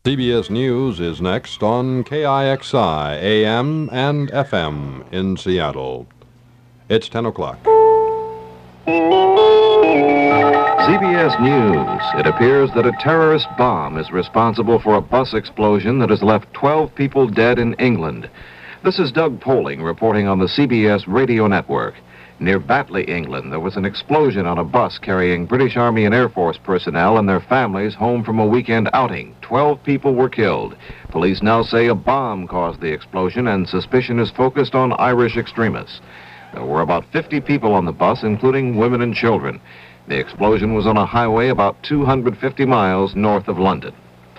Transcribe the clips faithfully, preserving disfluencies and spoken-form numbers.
C B S News is next on K I X I, A M and F M in Seattle. It's ten o'clock. C B S News. It appears that a terrorist bomb is responsible for a bus explosion that has left twelve people dead in England. This is Doug Poling reporting on the C B S radio network. Near Batley, England, there was an explosion on a bus carrying British Army and Air Force personnel and their families home from a weekend outing. Twelve people were killed. Police now say a bomb caused the explosion, and suspicion is focused on Irish extremists. There were about fifty people on the bus, including women and children. The explosion was on a highway about two hundred fifty miles north of London.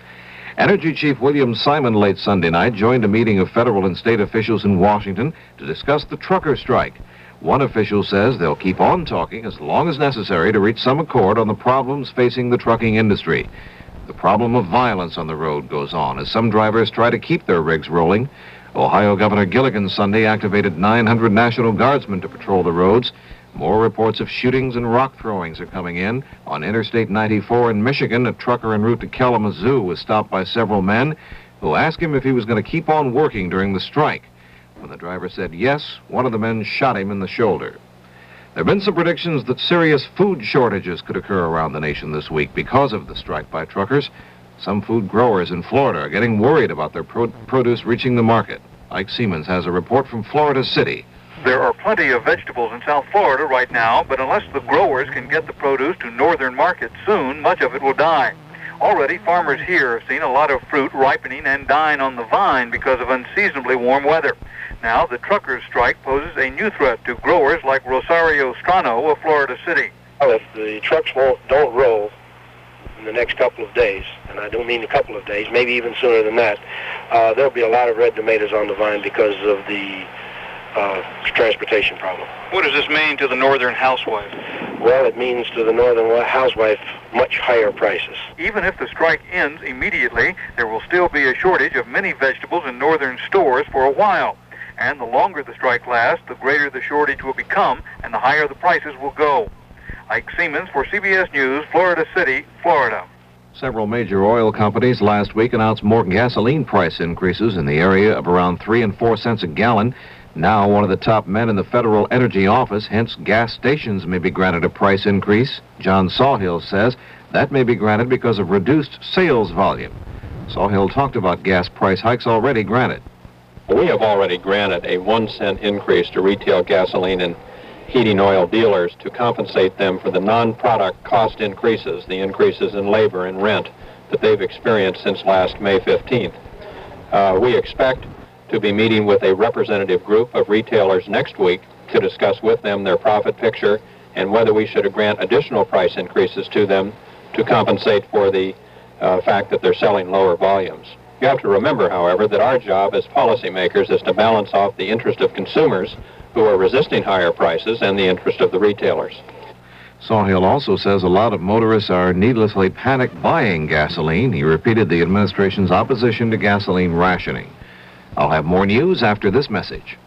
Energy Chief William Simon late Sunday night joined a meeting of federal and state officials in Washington to discuss the trucker strike. One official says they'll keep on talking as long as necessary to reach some accord on the problems facing the trucking industry. The problem of violence on the road goes on as some drivers try to keep their rigs rolling. Ohio Governor Gilligan Sunday activated nine hundred National Guardsmen to patrol the roads. More reports of shootings and rock throwings are coming in. On Interstate ninety-four in Michigan, a trucker en route to Kalamazoo was stopped by several men who asked him if he was going to keep on working during the strike. When the driver said yes, one of the men shot him in the shoulder. There have been some predictions that serious food shortages could occur around the nation this week because of the strike by truckers. Some food growers in Florida are getting worried about their pro- produce reaching the market. Ike Siemens has a report from Florida City. There are plenty of vegetables in South Florida right now, but unless the growers can get the produce to northern markets soon, much of it will die. Already, farmers here have seen a lot of fruit ripening and dying on the vine because of unseasonably warm weather. Now, the truckers' strike poses a new threat to growers like Rosario Strano of Florida City. Well, if the trucks won't, don't roll in the next couple of days, and I don't mean a couple of days, maybe even sooner than that, uh, there'll be a lot of red tomatoes on the vine because of the uh, transportation problem. What does this mean to the northern housewife? Well, it means to the northern housewife much higher prices. Even if the strike ends immediately, there will still be a shortage of many vegetables in northern stores for a while. And the longer the strike lasts, the greater the shortage will become and the higher the prices will go. Ike Siemens for C B S News, Florida City, Florida. Several major oil companies last week announced more gasoline price increases in the area of around three and four cents a gallon. Now one of the top men in the Federal Energy Office hints gas stations may be granted a price increase. John Sawhill says that may be granted because of reduced sales volume. Sawhill talked about gas price hikes already granted. We have already granted a one cent increase to retail gasoline and heating oil dealers to compensate them for the non-product cost increases, the increases in labor and rent that they've experienced since last May fifteenth. Uh, we expect to be meeting with a representative group of retailers next week to discuss with them their profit picture and whether we should grant additional price increases to them to compensate for the uh, fact that they're selling lower volumes. You have to remember, however, that our job as policymakers is to balance off the interest of consumers who are resisting higher prices and the interest of the retailers. Sawhill also says a lot of motorists are needlessly panic buying gasoline. He repeated the administration's opposition to gasoline rationing. I'll have more news after this message.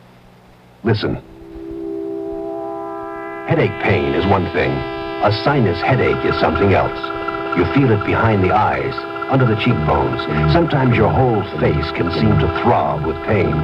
Listen. Headache pain is one thing. A sinus headache is something else. You feel it behind the eyes, under the cheekbones. Sometimes your whole face can seem to throb with pain.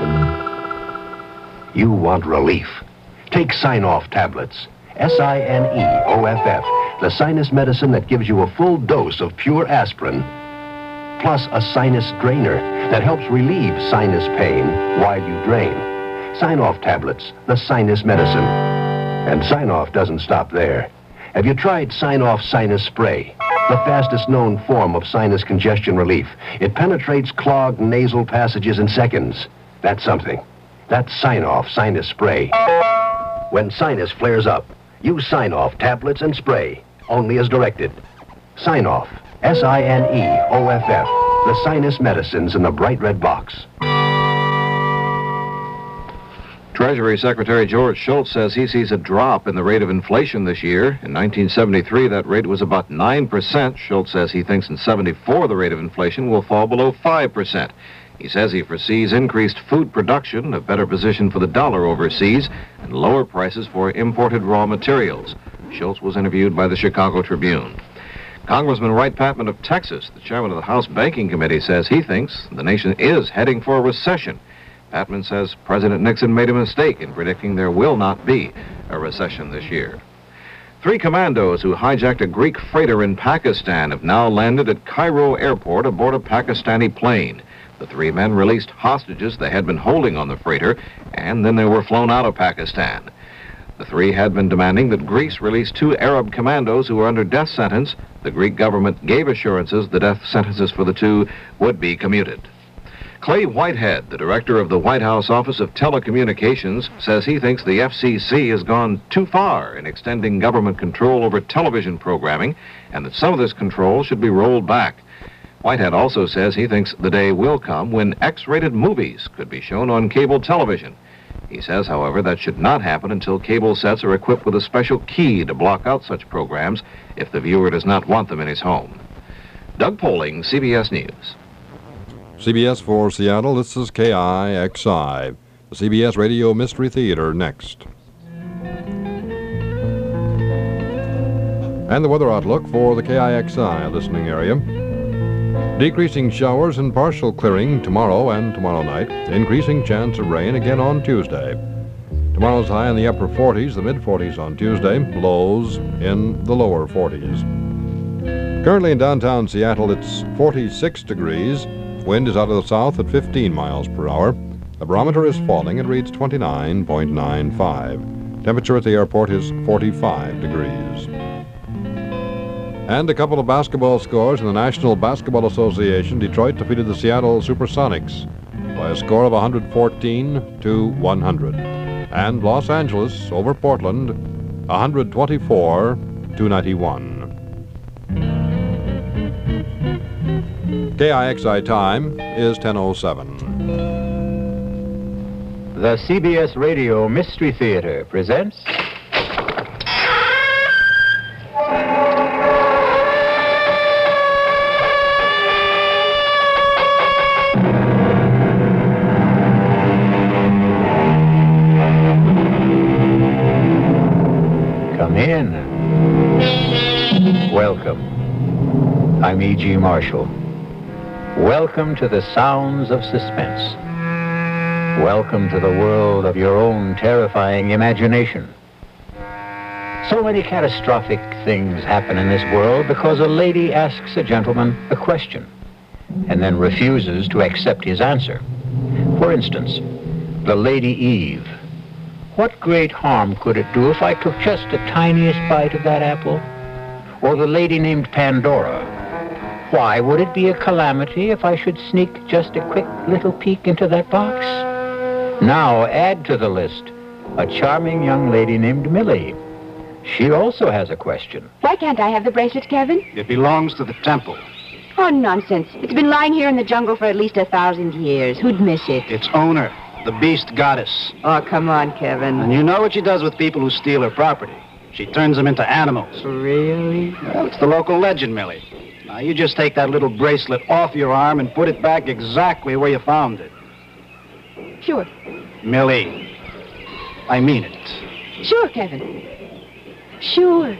You want relief. Take Sine-Off tablets. S I N E O F F, the sinus medicine that gives you a full dose of pure aspirin, plus a sinus drainer that helps relieve sinus pain while you drain. Sine-Off tablets, the sinus medicine. And Sine-Off doesn't stop there. Have you tried Sine-Off Sinus Spray? The fastest known form of sinus congestion relief. It penetrates clogged nasal passages in seconds. That's something. That's Sine-Off Sinus Spray. When sinus flares up, use Sine-Off tablets and spray, only as directed. Sine-Off, S I N E O F F, the sinus medicines in the bright red box. Treasury Secretary George Shultz says he sees a drop in the rate of inflation this year. In nineteen seventy-three, that rate was about nine percent. Shultz says he thinks in seventy-four the rate of inflation will fall below five percent. He says he foresees increased food production, a better position for the dollar overseas, and lower prices for imported raw materials. Shultz was interviewed by the Chicago Tribune. Congressman Wright Patman of Texas, the chairman of the House Banking Committee, says he thinks the nation is heading for a recession. Patman says President Nixon made a mistake in predicting there will not be a recession this year. Three commandos who hijacked a Greek freighter in Pakistan have now landed at Cairo Airport aboard a Pakistani plane. The three men released hostages they had been holding on the freighter, and then they were flown out of Pakistan. The three had been demanding that Greece release two Arab commandos who were under death sentence. The Greek government gave assurances the death sentences for the two would be commuted. Clay Whitehead, the director of the White House Office of Telecommunications, says he thinks the F C C has gone too far in extending government control over television programming, and that some of this control should be rolled back. Whitehead also says he thinks the day will come when X-rated movies could be shown on cable television. He says, however, that should not happen until cable sets are equipped with a special key to block out such programs if the viewer does not want them in his home. Doug Poling, C B S News. C B S for Seattle, this is K I X I. The C B S Radio Mystery Theater next. And the weather outlook for the K I X I listening area. Decreasing showers and partial clearing tomorrow and tomorrow night. Increasing chance of rain again on Tuesday. Tomorrow's high in the upper forties, the mid-forties on Tuesday. Lows in the lower forties. Currently in downtown Seattle, it's forty-six degrees. Wind is out of the south at fifteen miles per hour. The barometer is falling. It reads twenty-nine point nine five. Temperature at the airport is forty-five degrees. And a couple of basketball scores in the National Basketball Association. Detroit defeated the Seattle Supersonics by a score of one fourteen to one hundred. And Los Angeles over Portland, one twenty-four to ninety-one. K I X I time is ten oh seven. The C B S Radio Mystery Theater presents... Come in. Welcome. I'm E G. Marshall. Welcome to the sounds of suspense. Welcome to the world of your own terrifying imagination. So many catastrophic things happen in this world because a lady asks a gentleman a question and then refuses to accept his answer. For instance, the Lady Eve. What great harm could it do if I took just the tiniest bite of that apple? Or the lady named Pandora. Why would it be a calamity if I should sneak just a quick little peek into that box? Now add to the list a charming young lady named Millie. She also has a question. Why can't I have the bracelet, Kevin? It belongs to the temple. Oh, nonsense. It's been lying here in the jungle for at least a thousand years. Who'd miss it? Its owner, the beast goddess. Oh, come on, Kevin. And you know what she does with people who steal her property. She turns them into animals. Really? Well, it's the local legend, Millie. Now, you just take that little bracelet off your arm and put it back exactly where you found it. Sure. Millie, I mean it. Sure, Kevin. Sure.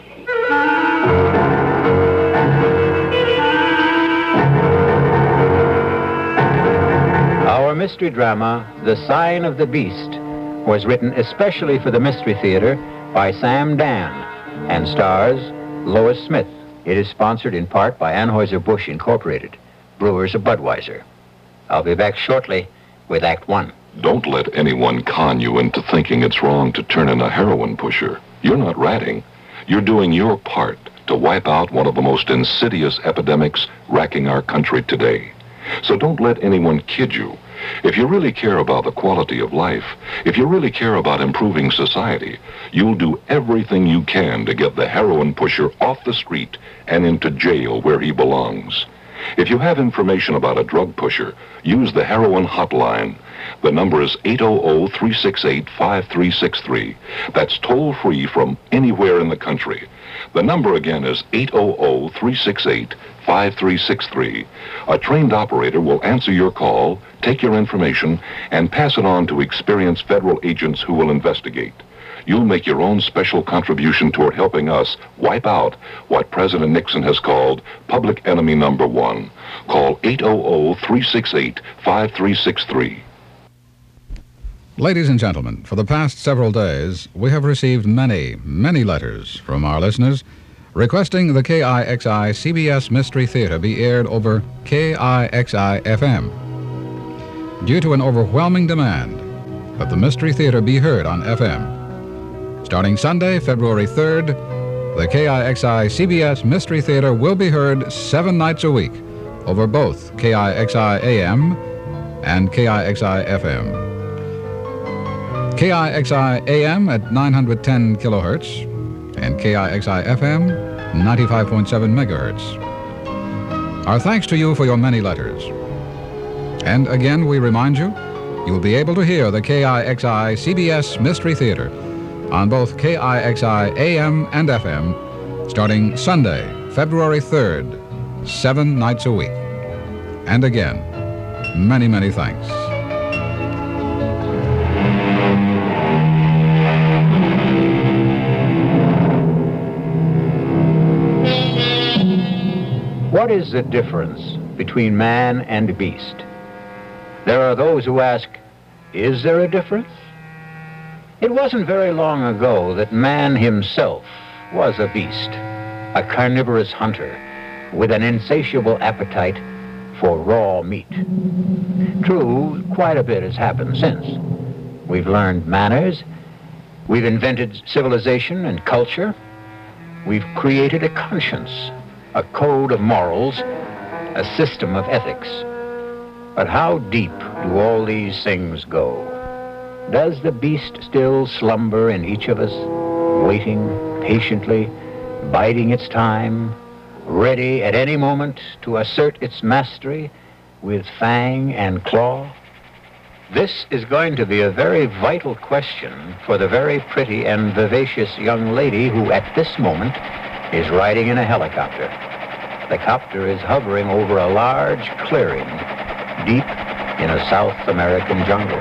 Our mystery drama, The Sign of the Beast, was written especially for the Mystery Theater by Sam Dan and stars Lois Smith. It is sponsored in part by Anheuser-Busch Incorporated, brewers of Budweiser. I'll be back shortly with Act One. Don't let anyone con you into thinking it's wrong to turn in a heroin pusher. You're not ratting. You're doing your part to wipe out one of the most insidious epidemics racking our country today. So don't let anyone kid you. If you really care about the quality of life, if you really care about improving society, you'll do everything you can to get the heroin pusher off the street and into jail where he belongs. If you have information about a drug pusher, use the heroin hotline. The number is eight hundred, three six eight, five three six three. That's toll-free from anywhere in the country. The number again is eight hundred, three six eight, five three six three. A trained operator will answer your call, take your information, and pass it on to experienced federal agents who will investigate. you'll make your own special contribution toward helping us wipe out what President Nixon has called public enemy number one. Call eight hundred, three six eight, five three six three. Ladies and gentlemen, for the past several days, we have received many, many letters from our listeners requesting the K I X I C B S Mystery Theater be aired over K I X I F M. Due to an overwhelming demand that the Mystery Theater be heard on F M. Starting Sunday, February third, the K I X I C B S Mystery Theater will be heard seven nights a week over both K I X I A M and K I X I F M. K I X I A M at nine hundred ten kilohertz and K I X I F M ninety-five point seven megahertz. Our thanks to you for your many letters. And again, we remind you, you will be able to hear the K I X I C B S Mystery Theater on both K I X I A M and F M starting Sunday, February third, seven nights a week. And again, many, many thanks. What is the difference between man and beast? There are those who ask, is there a difference? It wasn't very long ago that man himself was a beast, a carnivorous hunter with an insatiable appetite for raw meat. True, quite a bit has happened since. We've learned manners, we've invented civilization and culture, we've created a conscience, a code of morals, a system of ethics. But how deep do all these things go? Does the beast still slumber in each of us, waiting patiently, biding its time, ready at any moment to assert its mastery with fang and claw? This is going to be a very vital question for the very pretty and vivacious young lady who at this moment is riding in a helicopter. The copter is hovering over a large clearing deep in a South American jungle.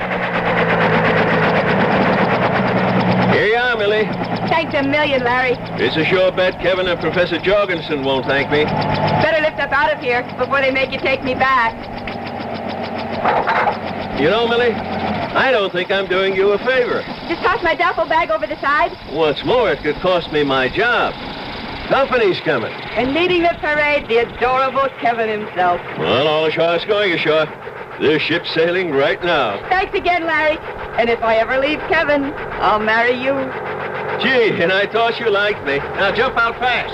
Here you are, Millie. Thanks a million, Larry. It's a sure bet Kevin and Professor Jorgensen won't thank me. Better lift up out of here before they make you take me back. You know, Millie, I don't think I'm doing you a favor. Just toss my duffel bag over the side. What's more, it could cost me my job. Company's coming. And leading the parade, the adorable Kevin himself. Well, all ashore is going ashore. This ship's sailing right now. Thanks again, Larry. And if I ever leave Kevin, I'll marry you. Gee, and I thought you liked me. Now jump out fast.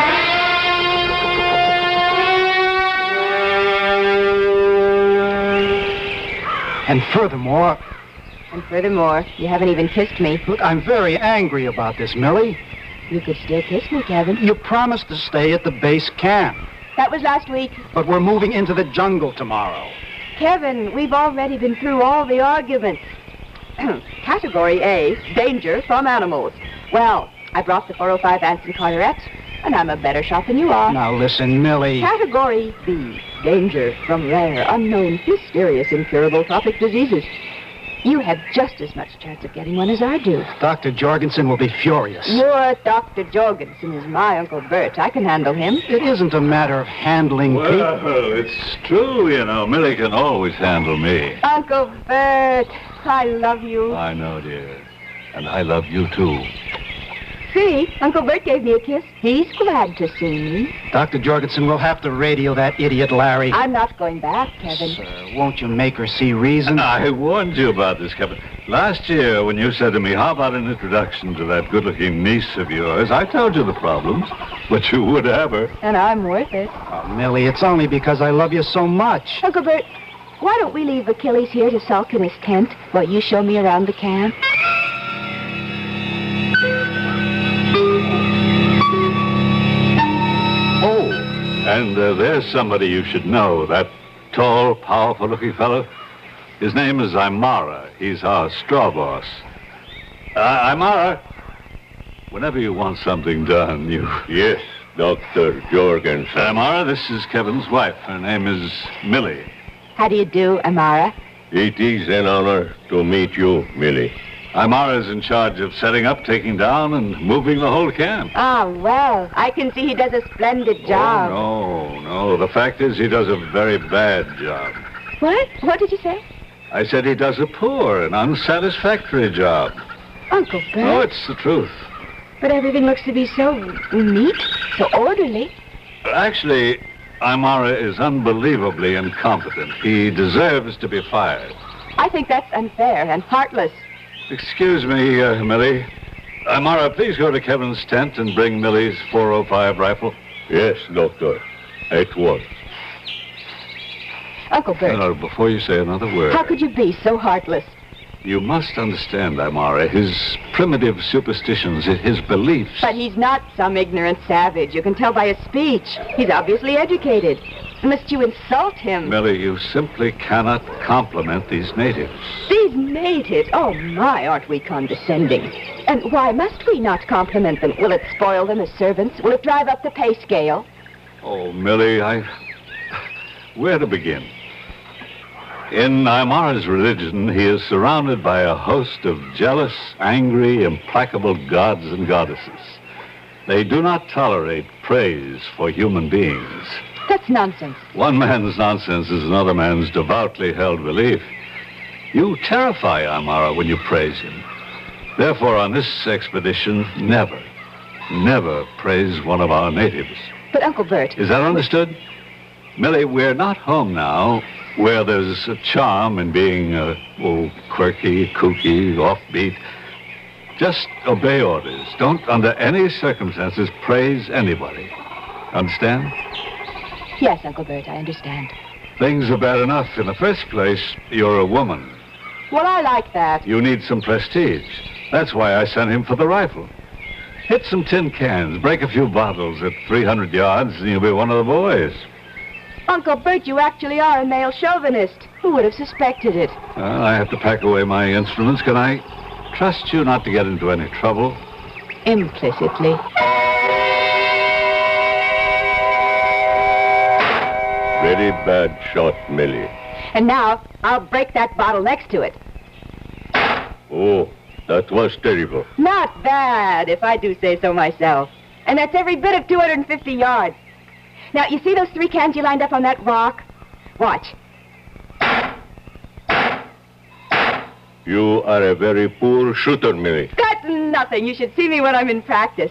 And furthermore... And furthermore, you haven't even kissed me. Look, I'm very angry about this, Millie. You could still kiss me, Kevin. You promised to stay at the base camp. That was last week. But we're moving into the jungle tomorrow. Kevin, we've already been through all the arguments. Category A, danger from animals. Well, I brought the four oh five Anson Carteret, and I'm a better shot than you are. Now listen, Millie. Category B, danger from rare, unknown, mysterious, incurable tropic diseases. You have just as much chance of getting one as I do. Doctor Jorgensen will be furious. Your Doctor Jorgensen is my Uncle Bert. I can handle him. It isn't a matter of handling well, people. Well, it's true, you know. Millie can always handle me. Uncle Bert, I love you. I know, dear. And I love you, too. See, Uncle Bert gave me a kiss. He's glad to see me. Doctor Jorgensen will have to radio that idiot Larry. I'm not going back, Kevin. Sir, won't you make her see reason? I warned you about this, Kevin. Last year, when you said to me, how about an introduction to that good-looking niece of yours, I told you the problems, but you would have her. And I'm worth it. Oh, Millie, it's only because I love you so much. Uncle Bert, why don't we leave Achilles here to sulk in his tent while you show me around the camp? And uh, there's somebody you should know, that tall, powerful-looking fellow. His name is Imara. He's our straw boss. Uh, Imara, whenever you want something done, you... Yes, Doctor Jorgensen. Imara, this is Kevin's wife. Her name is Millie. How do you do, Imara? It is an honor to meet you, Millie. Imara's in charge of setting up, taking down, and moving the whole camp. Ah, well, I can see he does a splendid job. Oh, no, no. The fact is he does a very bad job. What? What did you say? I said he does a poor and unsatisfactory job. Uncle Bert. Oh, it's the truth. But everything looks to be so neat, so orderly. Actually, Imara is unbelievably incompetent. He deserves to be fired. I think that's unfair and heartless. Excuse me, uh, Millie. Imara, please go to Kevin's tent and bring Millie's four oh five rifle. Yes, Doctor. At once. Uncle Bert. No, no, before you say another word. How could you be so heartless? You must understand, Imara, his primitive superstitions, his beliefs. But he's not some ignorant savage. You can tell by his speech. He's obviously educated. Must you insult him? Millie, you simply cannot compliment these natives. These natives? Oh, my, aren't we condescending? And why must we not compliment them? Will it spoil them as servants? Will it drive up the pay scale? Oh, Millie, I... Where to begin? In Imara's religion, he is surrounded by a host of jealous, angry, implacable gods and goddesses. They do not tolerate praise for human beings. That's nonsense. One man's nonsense is another man's devoutly held belief. You terrify Imara when you praise him. Therefore, on this expedition, never, never praise one of our natives. But, Uncle Bert... Is that understood? Millie, we're not home now where there's a charm in being, uh, oh, quirky, kooky, offbeat. Just obey orders. Don't, under any circumstances, praise anybody. Understand? Yes, Uncle Bert, I understand. Things are bad enough. In the first place, you're a woman. Well, I like that. You need some prestige. That's why I sent him for the rifle. Hit some tin cans, break a few bottles at three hundred yards, and you'll be one of the boys. Uncle Bert, you actually are a male chauvinist. Who would have suspected it? Well, I have to pack away my instruments. Can I trust you not to get into any trouble? Implicitly. Very bad shot, Millie. And now, I'll break that bottle next to it. Oh, that was terrible. Not bad, if I do say so myself. And that's every bit of two hundred fifty yards. Now, you see those three cans you lined up on that rock? Watch. You are a very poor shooter, Millie. That's nothing. You should see me when I'm in practice.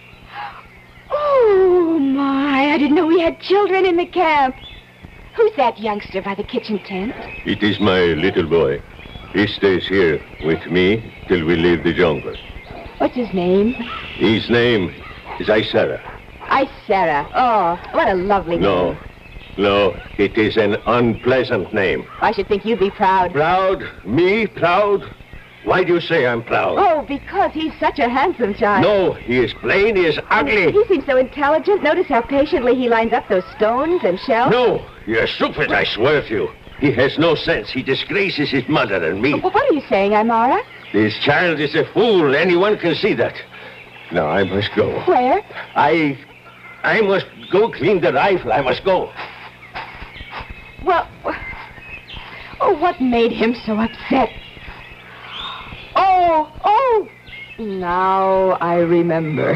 Oh, my. I didn't know we had children in the camp. Who's that youngster by the kitchen tent? It is my little boy. He stays here with me till we leave the jungle. What's his name? His name is Isara. Isara. Oh, what a lovely No, name. no, it is an unpleasant name. I should think you'd be proud. Proud? Me? Proud? Why do you say I'm proud? Oh, because he's such a handsome child. No, he is plain, he is ugly. He seems so intelligent. Notice how patiently he lines up those stones and shells. No, you're stupid, I swear to you. He has no sense. He disgraces his mother and me. Well, what are you saying, Imara? This child is a fool. Anyone can see that. Now, I must go. Where? I... I must go clean the rifle. I must go. Well... Oh, what made him so upset? Oh, oh! Now I remember.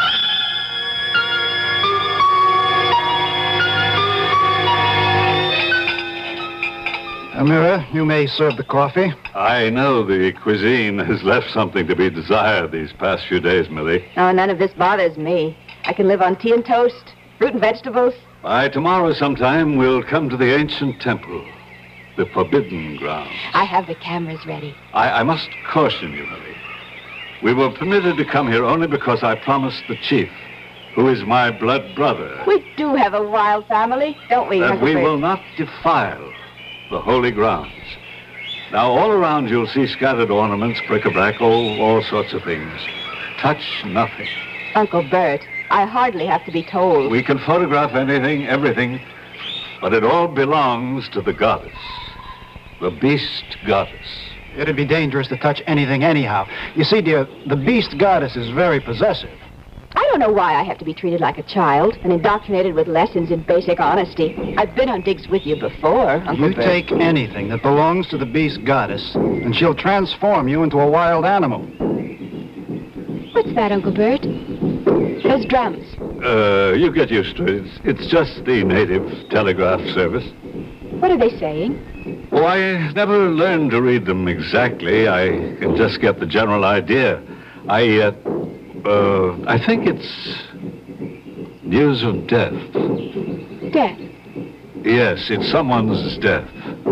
Amira, you may serve the coffee. I know the cuisine has left something to be desired these past few days, Millie. Oh, none of this bothers me. I can live on tea and toast, fruit and vegetables. By tomorrow sometime, we'll come to the ancient temple, the forbidden ground. I have the cameras ready. I, I must caution you, Millie. We were permitted to come here only because I promised the chief, who is my blood brother, We do have a wild family, don't we, that Uncle we Bert? will not defile the holy grounds. Now, all around you'll see scattered ornaments, bric-a-brac, all, all sorts of things. Touch nothing. Uncle Bert, I hardly have to be told. We can photograph anything, everything, but it all belongs to the goddess, the beast goddess. It'd be dangerous to touch anything anyhow. You see, dear, the beast goddess is very possessive. I don't know why I have to be treated like a child and indoctrinated with lessons in basic honesty. I've been on digs with you before, Uncle You Bert. take anything that belongs to the beast goddess, and she'll transform you into a wild animal. What's that, Uncle Bert? Those drums. Uh, you get used to it. It's, it's just the native telegraph service. What are they saying? Oh, I never learned to read them exactly. I can just get the general idea. I, uh, uh, I think it's news of death. Death? Yes, it's someone's death.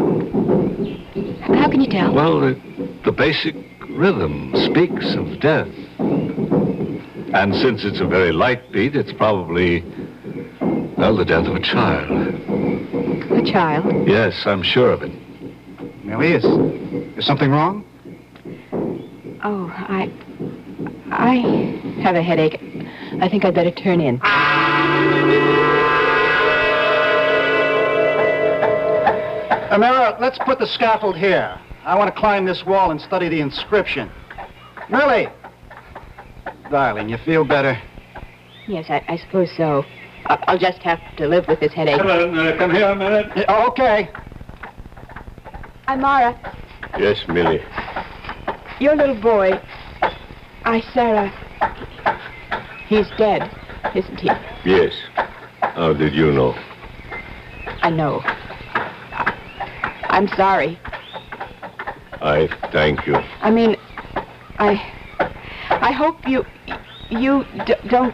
How can you tell? Well, the, the basic rhythm speaks of death. And since it's a very light beat, it's probably, well, the death of a child. A child? Yes, I'm sure of it. Millie, is, is something wrong? Oh, I... I have a headache. I think I'd better turn in. Amira, let's put the scaffold here. I want to climb this wall and study the inscription. Millie! Darling, you feel better? Yes, I, I suppose so. I'll, I'll just have to live with this headache. Helen, uh, come here a minute. Uh, okay. I'm Mara. Yes, Millie. Your little boy, I, Sarah, he's dead, isn't he? Yes. How did you know? I know. I'm sorry. I thank you. I mean, I... I hope you... you d- don't...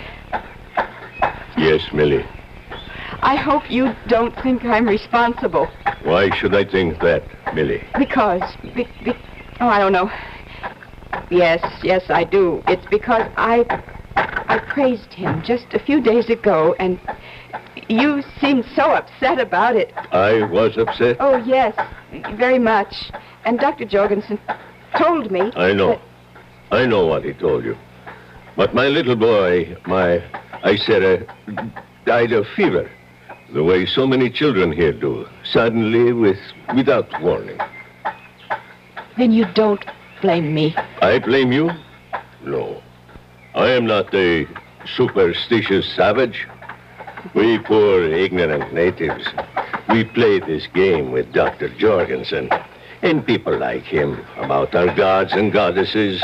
Yes, Millie. I hope you don't think I'm responsible. Why should I think that, Millie? Because... Be, be, oh, I don't know. Yes, yes, I do. It's because I... I praised him just a few days ago, and you seemed so upset about it. I was upset? Oh, yes, very much. And Doctor Jorgensen told me... I know. that- I know what he told you. But my little boy, my... I said, uh, died of fever. The way so many children here do. Suddenly, with without warning. Then you don't blame me. I blame you? No. I am not a superstitious savage. We poor, ignorant natives, we play this game with Doctor Jorgensen and people like him about our gods and goddesses.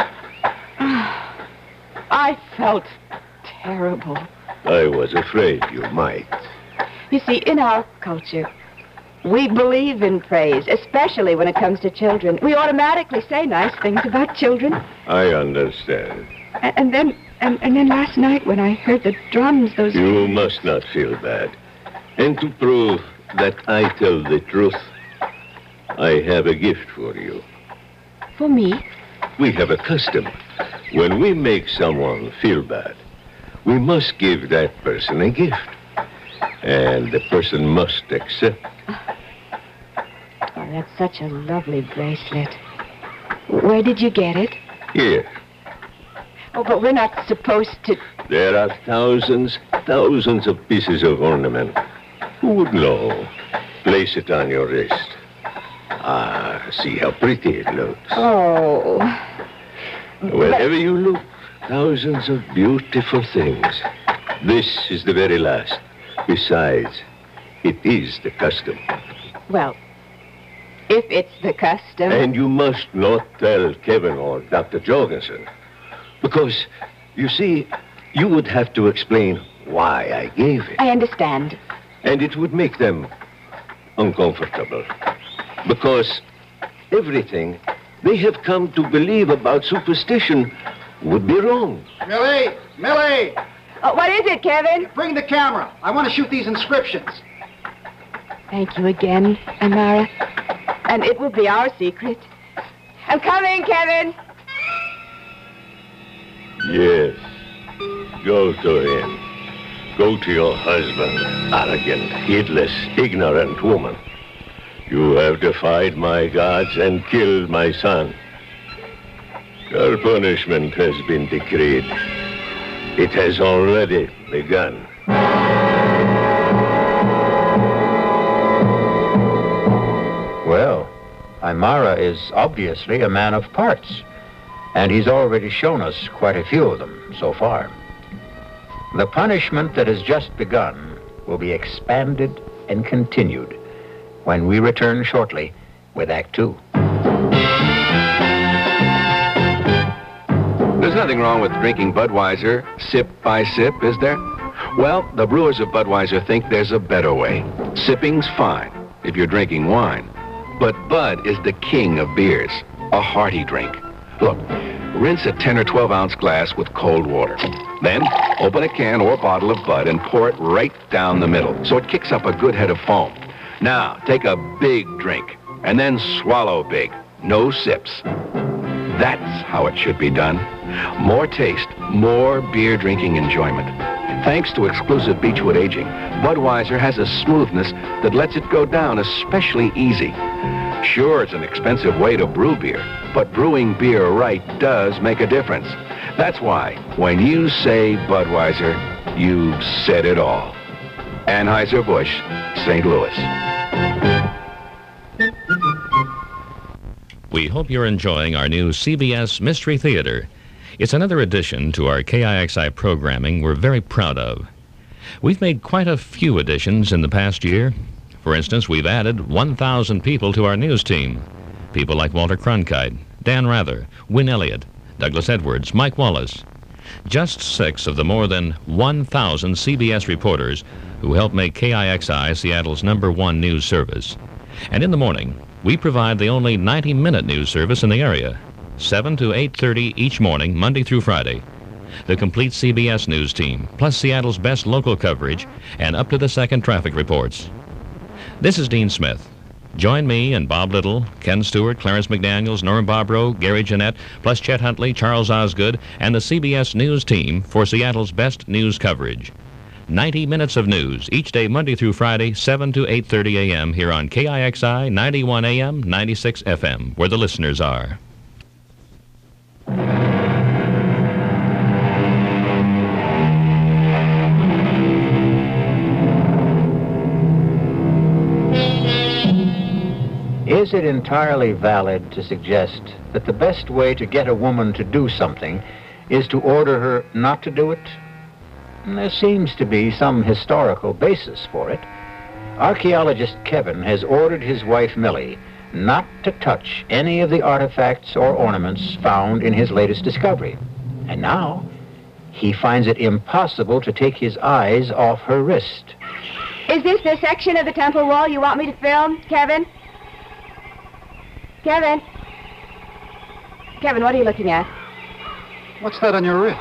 I felt terrible. I was afraid you might. You see, in our culture, we believe in praise, especially when it comes to children. We automatically say nice things about children. I understand. And, and then and, and then last night when I heard the drums, those... You must not feel bad. And to prove that I tell the truth, I have a gift for you. For me? We have a custom. When we make someone feel bad, we must give that person a gift. And the person must accept. Oh, that's such a lovely bracelet. Where did you get it? Here. Oh, but we're not supposed to... There are thousands, thousands of pieces of ornament. Who would know? Place it on your wrist. Ah, see how pretty it looks. Oh. Wherever you look, thousands of beautiful things. This is the very last. Besides, it is the custom. Well, if it's the custom... And you must not tell Kevin or Doctor Jorgensen. Because, you see, you would have to explain why I gave it. I understand. And it would make them uncomfortable. Because everything they have come to believe about superstition would be wrong. Millie! Millie! Oh, what is it, Kevin? Bring the camera. I want to shoot these inscriptions. Thank you again, Amara. And it will be our secret. I'm coming, Kevin. Yes. Go to him. Go to your husband, arrogant, heedless, ignorant woman. You have defied my gods and killed my son. Your punishment has been decreed. It has already begun. Well, Aymara is obviously a man of parts, and he's already shown us quite a few of them so far. The punishment that has just begun will be expanded and continued when we return shortly with Act Two. There's nothing wrong with drinking Budweiser sip by sip, is there? Well, the brewers of Budweiser think there's a better way. Sipping's fine if you're drinking wine, but Bud is the king of beers, a hearty drink. Look, rinse a ten or twelve ounce glass with cold water. Then open a can or bottle of Bud and pour it right down the middle so it kicks up a good head of foam. Now, take a big drink and then swallow big. No sips. That's how it should be done. More taste, more beer drinking enjoyment. Thanks to exclusive Beechwood aging, Budweiser has a smoothness that lets it go down especially easy. Sure, it's an expensive way to brew beer, but brewing beer right does make a difference. That's why, when you say Budweiser, you've said it all. Anheuser-Busch, Saint Louis. We hope you're enjoying our new C B S Mystery Theater. It's another addition to our K I X I programming we're very proud of. We've made quite a few additions in the past year. For instance, we've added one thousand people to our news team. People like Walter Cronkite, Dan Rather, Win Elliott, Douglas Edwards, Mike Wallace. Just six of the more than one thousand C B S reporters who help make K I X I Seattle's number one news service. And in the morning, we provide the only ninety minute news service in the area, seven to eight thirty each morning, Monday through Friday. The complete C B S news team, plus Seattle's best local coverage and up-to-the-second traffic reports. This is Dean Smith. Join me and Bob Little, Ken Stewart, Clarence McDaniels, Norm Bobrow, Gary Jeanette, plus Chet Huntley, Charles Osgood, and the C B S News team for Seattle's best news coverage. ninety minutes of news each day, Monday through Friday, seven to eight thirty a m here on K I X I ninety-one A M, ninety-six F M, where the listeners are. Is it entirely valid to suggest that the best way to get a woman to do something is to order her not to do it? There seems to be some historical basis for it. Archaeologist Kevin has ordered his wife Millie not to touch any of the artifacts or ornaments found in his latest discovery. And now, he finds it impossible to take his eyes off her wrist. Is this the section of the temple wall you want me to film, Kevin? Kevin? Kevin, what are you looking at? What's that on your wrist?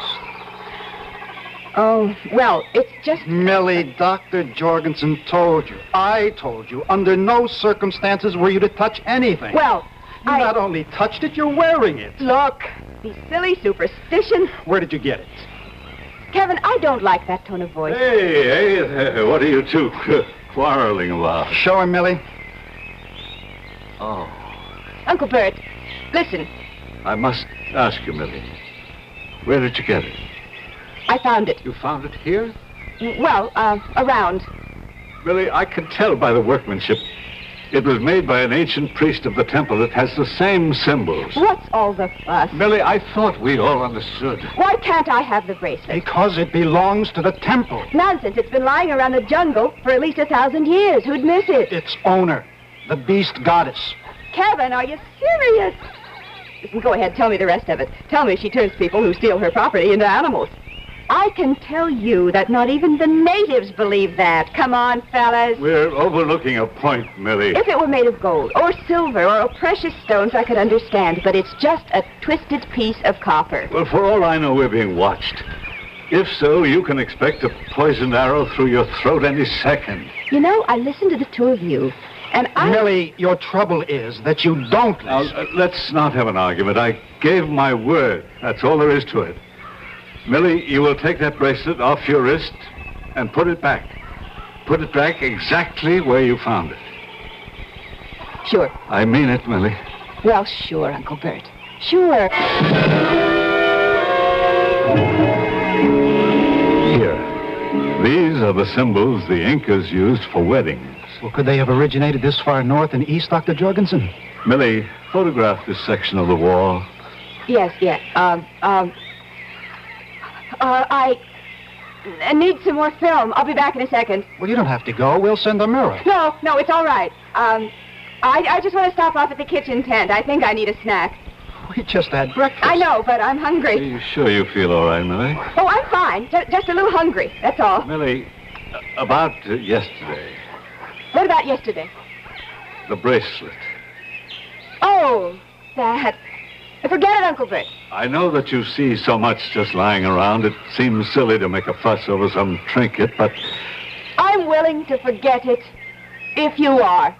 Oh, well, it's just... Millie, Doctor Jorgensen told you. I told you. Under no circumstances were you to touch anything. Well, you I... not only touched it, you're wearing it. Look, these silly superstitions. Where did you get it? Kevin, I don't like that tone of voice. Hey, hey, what are you two quarreling about? Show him, Millie. Oh. Uncle Bert, listen. I must ask you, Millie. Where did you get it? I found it. You found it here? Well, uh, around. Millie, I can tell by the workmanship. It was made by an ancient priest of the temple that has the same symbols. What's all the fuss? Millie, I thought we all understood. Why can't I have the bracelet? Because it belongs to the temple. Nonsense. It's been lying around the jungle for at least a thousand years. Who'd miss it? Its owner, the beast goddess. Kevin, are you serious? Listen, go ahead, tell me the rest of it. Tell me she turns people who steal her property into animals. I can tell you that not even the natives believe that. Come on, fellas. We're overlooking a point, Millie. If it were made of gold or silver or precious stones, I could understand, but it's just a twisted piece of copper. Well, for all I know, we're being watched. If so, you can expect a poisoned arrow through your throat any second. You know, I listened to the two of you. And I... Millie, your trouble is that you don't listen. Now, uh, let's not have an argument. I gave my word. That's all there is to it. Millie, you will take that bracelet off your wrist and put it back. Put it back exactly where you found it. Sure. I mean it, Millie. Well, sure, Uncle Bert. Sure. Here. These are the symbols the Incas used for weddings. Well, could they have originated this far north and east, Doctor Jorgensen? Millie, photograph this section of the wall. Yes, yes. Um, um... Uh, I... uh, need some more film. I'll be back in a second. Well, you don't have to go. We'll send a mirror. No, no, it's all right. Um, I, I just want to stop off at the kitchen tent. I think I need a snack. We just had breakfast. I know, but I'm Are hungry. you sure you feel all right, Millie? Oh, I'm fine. Just, just a little hungry, that's all. Millie, about uh, yesterday, What about yesterday? the bracelet. Oh, that. Forget it, Uncle Bert. I know that you see so much just lying around. It seems silly to make a fuss over some trinket, but I'm willing to forget it, if you are.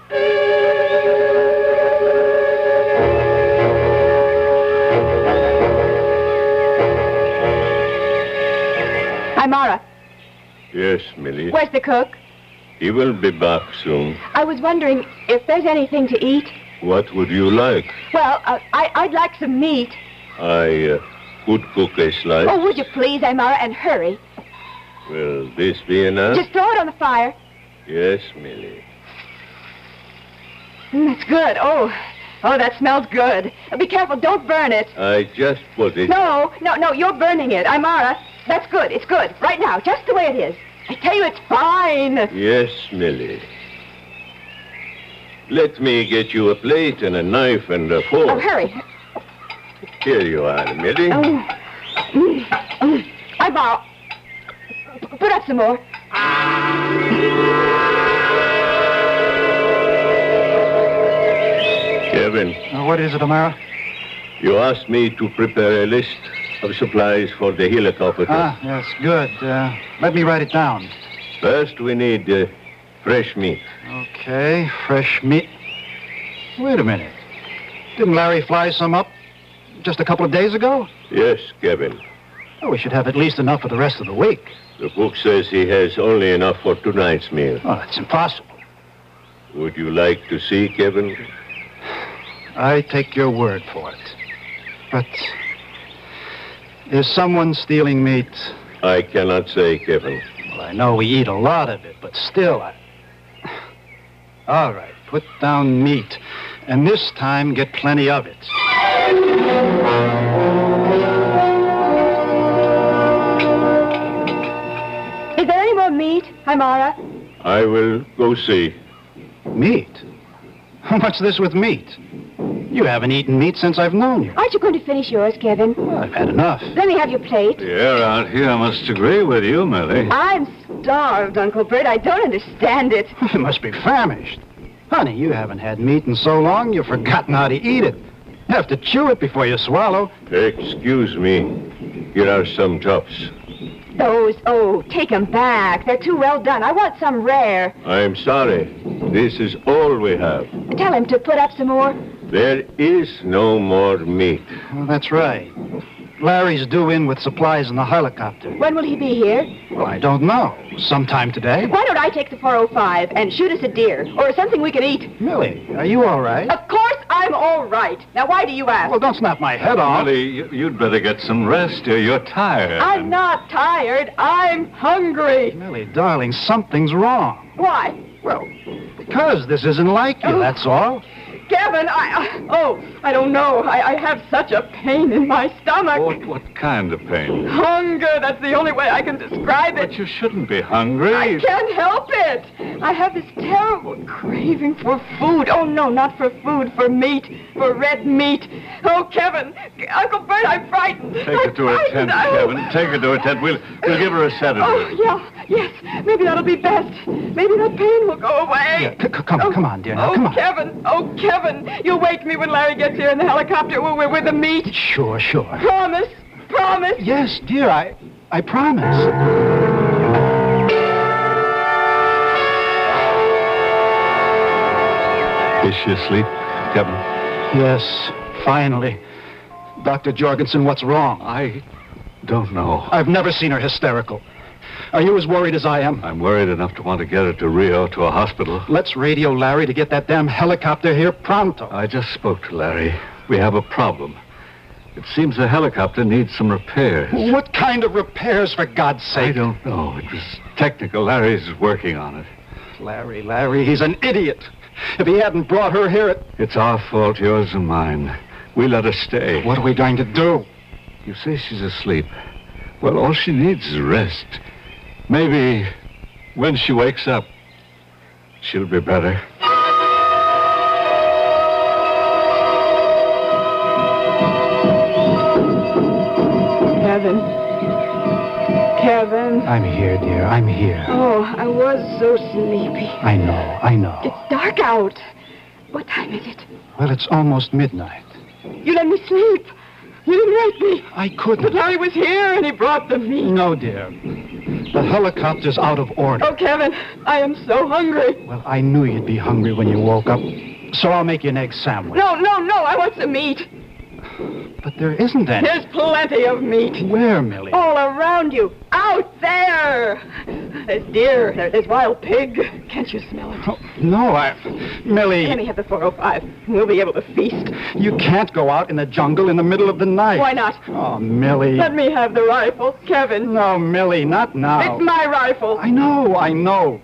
Hi, Mara. Yes, Millie. Where's the cook? He will be back soon. I was wondering if there's anything to eat. What would you like? Well, uh, I, I'd like some meat. I uh, could cook a slice. Oh, would you please, Amara, and hurry. Will this be enough? Just throw it on the fire. Yes, Millie. Mm, that's good. Oh, oh, that smells good. Uh, be careful, don't burn it. I just put it... No, no, no, you're burning it. Amara, that's good. It's good. Right now, just the way it is. I tell you, it's fine. Yes, Millie. Let me get you a plate and a knife and a fork. Oh, hurry. Here you are, Millie. Oh. Mm, mm. I borrow. P- Put up some more. Kevin. Uh, what is it, Amara? You asked me to prepare a list of supplies for the helicopter. Ah, yes, good. Uh, let me write it down. First, we need uh, fresh meat. Okay, fresh meat. Wait a minute. Didn't Larry fly some up just a couple of days ago? Yes, Kevin. Oh, we should have at least enough for the rest of the week. The book says he has only enough for tonight's meal. Oh, that's impossible. Would you like to see, Kevin? I take your word for it. But is someone stealing meat? I cannot say, Kevin. Well, I know we eat a lot of it, but still, I... All right, put down meat. And this time, get plenty of it. Is there any more meat, Amara? I will go see. Meat? What's this with meat? You haven't eaten meat since I've known you. Aren't you going to finish yours, Kevin? Well, I've had enough. Let me have your plate. The air out here must agree with you, Millie. I'm starved, Uncle Bert. I don't understand it. You must be famished. Honey, you haven't had meat in so long, you've forgotten how to eat it. You have to chew it before you swallow. Excuse me. Here are some chops. Those, oh, take them back. They're too well done. I want some rare. I'm sorry. This is all we have. Tell him to put up some more. There is no more meat. Well, that's right. Larry's due in with supplies in the helicopter. When will he be here? Well, I don't know. Sometime today. Why don't I take the four oh five and shoot us a deer or something we can eat? Millie, are you all right? Of course I'm all right. Now, why do you ask? Well, don't snap my head off. Millie, you- you'd better get some rest here. You're tired. I'm not tired. I'm hungry. Millie, darling, something's wrong. Why? Well, because this isn't like you, that's all. Kevin, I, I oh, I don't know. I, I have such a pain in my stomach. What, what kind of pain? Hunger, that's the only way I can describe it. But you shouldn't be hungry. I can't help it. I have this terrible craving for food. Oh, no, not for food, for meat, for red meat. Oh, Kevin, Uncle Bert, I'm frightened. Take her to her tent, Kevin. Take her to her tent. We'll, we'll give her a sedative. Oh, yeah, yes. Maybe that'll be best. Maybe that pain will go away. Yeah, c- c- come, oh, come on, dear. Now, oh, come on. Kevin. Oh, Kevin. You'll wake me when Larry gets here in the helicopter with, with the meat. Sure, sure. Promise. Promise. Yes, dear, I, I promise. Is she asleep, Kevin? Yes, finally. Doctor Jorgensen, what's wrong? I don't know. I've never seen her hysterical. Are you as worried as I am? I'm worried enough to want to get her to Rio, to a hospital. Let's radio Larry to get that damn helicopter here pronto. I just spoke to Larry. We have a problem. It seems the helicopter needs some repairs. What kind of repairs, for God's sake? I don't know. It was technical. Larry's working on it. Larry, Larry, he's an idiot. If he hadn't brought her here, it... It's our fault, yours and mine. We let her stay. What are we going to do? You say she's asleep. Well, all she needs is rest. Maybe when she wakes up, she'll be better. Kevin. Kevin. I'm here, dear. I'm here. Oh, I was so sleepy. I know, I know. It's dark out. What time is it? Well, it's almost midnight. You let me sleep. You didn't wake me. I couldn't. But Larry was here and he brought the meat. No, dear. The helicopter's out of order. Oh, Kevin, I am so hungry. Well, I knew you'd be hungry when you woke up, so I'll make you an egg sandwich. No, no, no, I want some meat. But there isn't any. There's plenty of meat. Where, Millie? All around you. Out there. There's deer. There- There's wild pig. Can't you smell it? Oh, no, I... Millie... Let me have the four oh five. We'll be able to feast. You can't go out in the jungle in the middle of the night. Why not? Oh, Millie... Let me have the rifle, Kevin. No, Millie, not now. It's my rifle. I know, I know.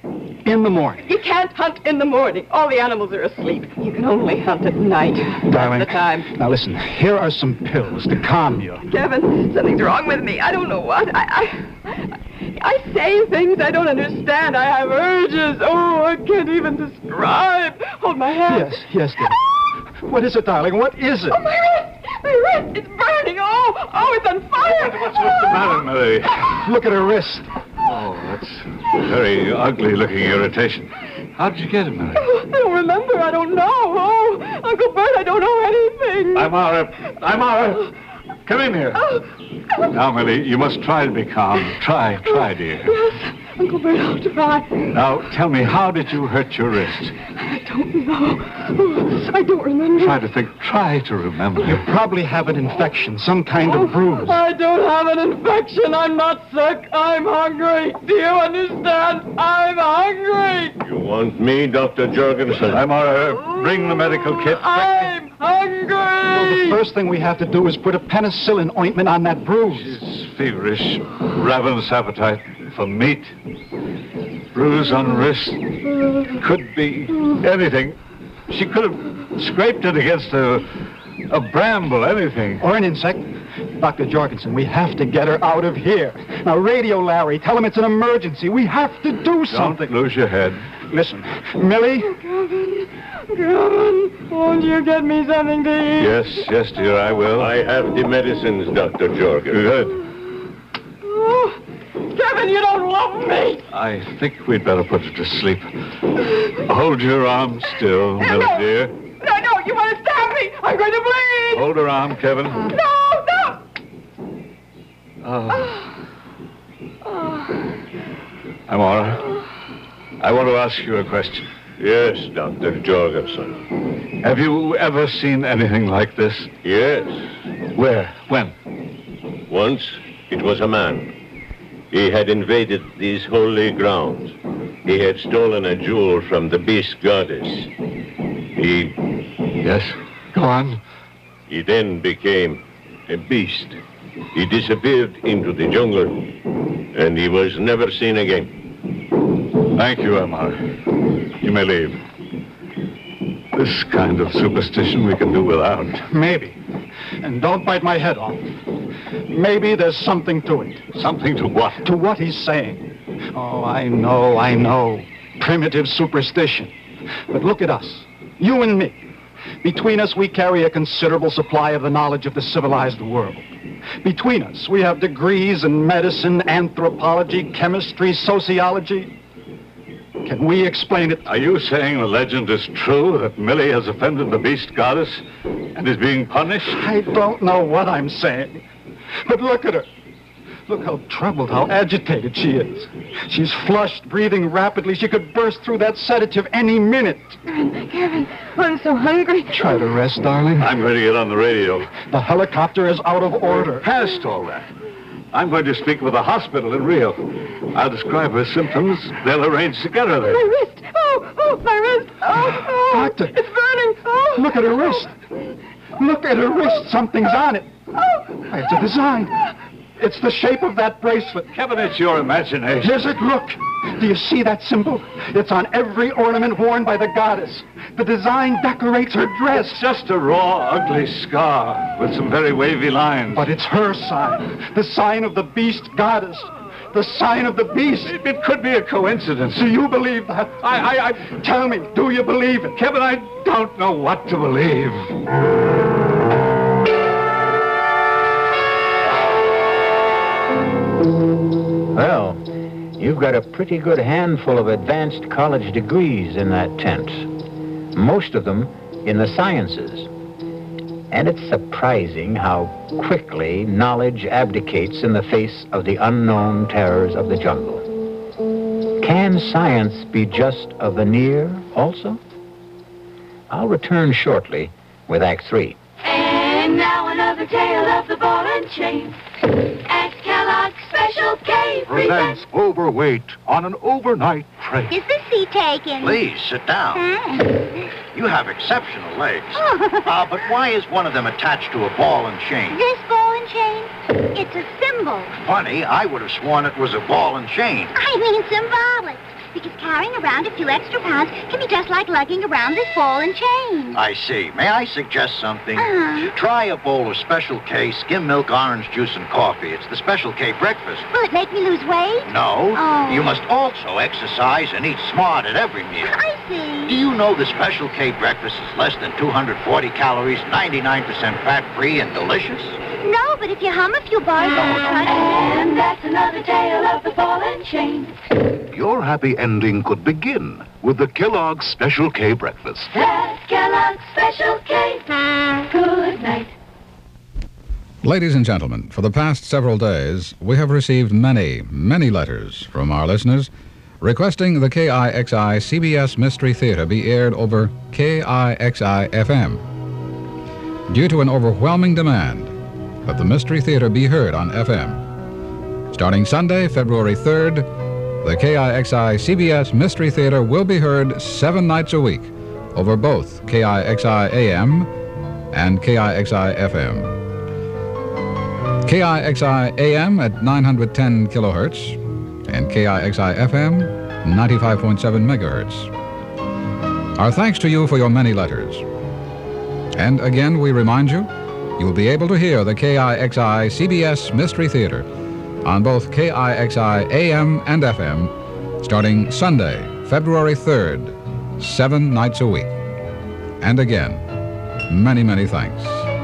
In the morning. You can't hunt in the morning. All the animals are asleep. You can only hunt at night. Darling. That's the time. Now listen, here are some pills to calm you. Kevin, something's wrong with me. I don't know what. I, I, I say things I don't understand. I have urges. Oh, I can't even describe. Hold my hand. Yes, yes, dear. What is it, darling? What is it? Oh, my wrist. My wrist. It's burning. Oh, oh, it's on fire. What's, what's the matter, Millie? Look at her wrist. Oh, that's a very ugly-looking irritation. How did you get it, Millie? Oh, I don't remember. I don't know. Oh, Uncle Bert, I don't know anything. Imara, Imara, come in here. Oh. Now, Millie, you must try to be calm. Try, try, dear. Yes, Uncle Bert, I'll try. Now, tell me, how did you hurt your wrist? I don't know. Oh, I don't remember. Try to think. Try to remember. You probably have an infection, some kind of bruise. I don't have an infection. I'm not sick. I'm hungry. Do you understand? I'm hungry. You want me, Doctor Jorgensen? Imara, bring the medical kit. I'm hungry. Well, the first thing we have to do is put a penicillin ointment on that bruise. She's feverish, ravenous appetite for meat. Bruise on wrist. Could be anything. She could have scraped it against a, a bramble, anything. Or an insect. Doctor Jorgensen, we have to get her out of here. Now, radio Larry. Tell him it's an emergency. We have to do something. Don't lose your head. Listen, Millie. Kevin, Kevin, won't you get me something to eat? Yes, yes, dear, I will. I have the medicines, Doctor Jorgensen. Good. Oh, Kevin, you don't love me. I think we'd better put her to sleep. Hold your arm still, No, Millie, no. dear. No, no, you want to stab me. I'm going to bleed. Hold her arm, Kevin. No, no. Oh. Imara, I want to ask you a question. Yes, Doctor Jorgensen. Have you ever seen anything like this? Yes. Where? When? Once, it was a man. He had invaded these holy grounds. He had stolen a jewel from the beast goddess. He... Yes? Go on. He then became a beast. He disappeared into the jungle, and he was never seen again. Thank you, Amar. You may leave. This kind of superstition we can do without. Maybe. And don't bite my head off. Maybe there's something to it. Something to what? To what he's saying. Oh, I know, I know. Primitive superstition. But look at us. You and me. Between us, we carry a considerable supply of the knowledge of the civilized world. Between us, we have degrees in medicine, anthropology, chemistry, sociology. Can we explain it? Are you saying the legend is true, that Millie has offended the beast goddess and is being punished? I don't know what I'm saying. But look at her. Look how troubled, how agitated she is. She's flushed, breathing rapidly. She could burst through that sedative any minute. Kevin, Kevin, I'm so hungry. Try to rest, darling. I'm going to get on the radio. The helicopter is out of order. Past all that. I'm going to speak with the hospital in Rio. I'll describe her symptoms. They'll arrange to get her there. My wrist. Oh, oh, my wrist. Oh, oh. Doctor. It's burning. Oh. Look at her wrist. Look at her wrist. Something's on it. Oh. It's a design. It's the shape of that bracelet. Kevin, it's your imagination. Is it? Look. Do you see that symbol? It's on every ornament worn by the goddess. The design decorates her dress. It's just a raw, ugly scar with some very wavy lines. But it's her sign. The sign of the beast goddess. The sign of the beast. It, it could be a coincidence. Do you believe that? I, I, I... Tell me, do you believe it? Kevin, I don't know what to believe. Well, you've got a pretty good handful of advanced college degrees in that tent. Most of them in the sciences. And it's surprising how quickly knowledge abdicates in the face of the unknown terrors of the jungle. Can science be just a veneer also? I'll return shortly with Act Three. And now another tale of the ball and chain. At Kellogg's Special K Presents overweight on an overnight train. Is the seat taken? Please, sit down. Hmm. You have exceptional legs. uh, but why is one of them attached to a ball and chain? This ball and chain? It's a symbol. Funny, I would have sworn it was a ball and chain. I mean symbolic. Because carrying around a few extra pounds can be just like lugging around this ball and chain. I see. May I suggest something? Uh-huh. Try a bowl of Special K skim milk, orange juice, and coffee. It's the Special K breakfast. Will it make me lose weight? No. Oh. You must also exercise and eat smart at every meal. I see. Do you know the Special K breakfast is less than two hundred forty calories, ninety-nine percent fat-free, and delicious? No, but if you hum a few bars... And that's another tale of the ball and chain. Your happy ending could begin with the Kellogg's Special K breakfast. That's Kellogg's Special K. Good night. Ladies and gentlemen, for the past several days, we have received many, many letters from our listeners requesting the K I X I C B S Mystery Theater be aired over K I X I F M. Due to an overwhelming demand that the Mystery Theater be heard on F M. Starting Sunday, February third, the K I X I C B S Mystery Theater will be heard seven nights a week over both K I X I A M and K I X I F M. K I X I A M at nine hundred ten kilohertz and K I X I F M ninety-five point seven megahertz. Our thanks to you for your many letters. And again, we remind you, you'll be able to hear the K I X I C B S Mystery Theater on both K I X I A M and F M starting Sunday, February third, seven nights a week. And again, many, many thanks.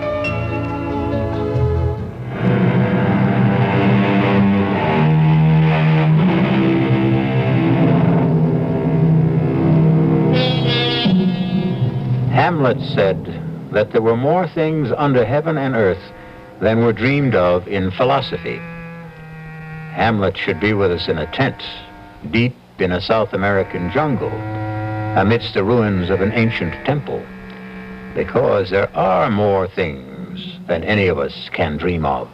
Hamlet said that there were more things under heaven and earth than were dreamed of in philosophy. Hamlet should be with us in a tent, deep in a South American jungle, amidst the ruins of an ancient temple, because there are more things than any of us can dream of.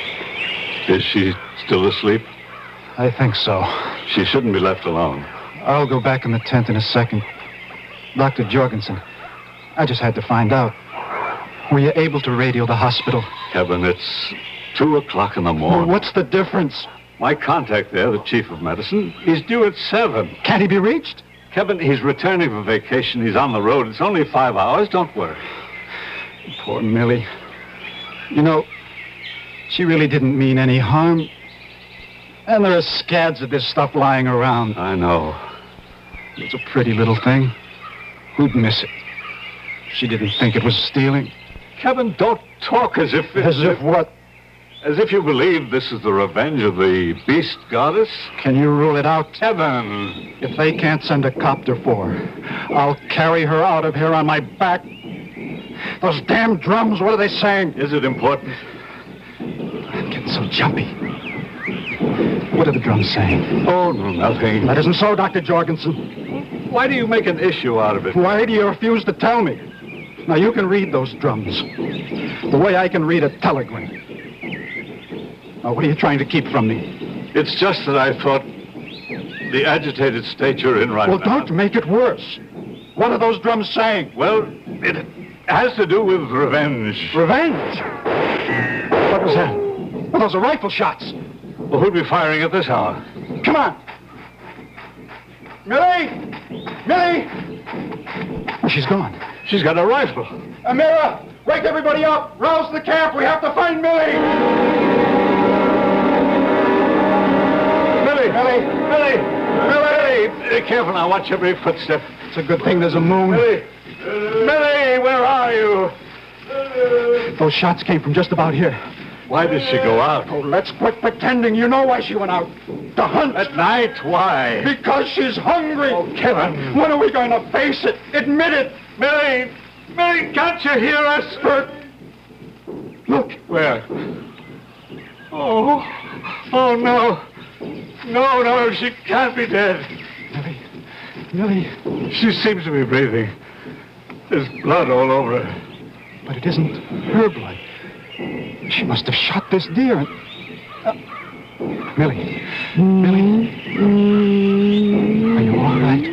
Is she still asleep? I think so. She shouldn't be left alone. I'll go back in the tent in a second. Doctor Jorgensen, I just had to find out. Were you able to radio the hospital? Kevin, it's two o'clock in the morning. Well, what's the difference? My contact there, the chief of medicine, he's due at seven. Can't he be reached? Kevin, he's returning from vacation. He's on the road. It's only five hours. Don't worry. Poor Millie. You know, she really didn't mean any harm. And there are scads of this stuff lying around. I know. It's a pretty little thing. Who'd miss it? She didn't think it was stealing. Kevin, don't talk as if... As if what? As if you believe this is the revenge of the beast goddess. Can you rule it out? Kevin! If they can't send a copter for her, I'll carry her out of here on my back. Those damn drums, what are they saying? Is it important? I'm getting so jumpy. What are the drums saying? Oh, nothing. That isn't so, Doctor Jorgensen. Why do you make an issue out of it? Why do you refuse to tell me? Now, you can read those drums the way I can read a telegram. Now, what are you trying to keep from me? It's just that I thought the agitated state you're in right well, now... Well, don't make it worse. What are those drums saying? Well, it has to do with revenge. Revenge? What was that? Well, those are rifle shots. Well, who'd be firing at this hour? Come on. Millie! Millie! Oh, she's gone. She's got a rifle. Amira, wake everybody up. Rouse the camp. We have to find Millie. Millie! Millie! Millie! Be careful now. Watch every footstep. It's a good thing there's a moon. Millie! Millie, where are you? Those shots came from just about here. Why did she go out? Oh, let's quit pretending. You know why she went out. To hunt. At night? Why? Because she's hungry. Oh, Kevin. When are we going to face it? Admit it. Millie! Millie, can't you hear us? Bert. Look. Where? Oh. Oh, no. No, no, she can't be dead. Millie. Millie. She seems to be breathing. There's blood all over her. But it isn't her blood. She must have shot this deer. And, uh, Millie. Millie. Are you all right?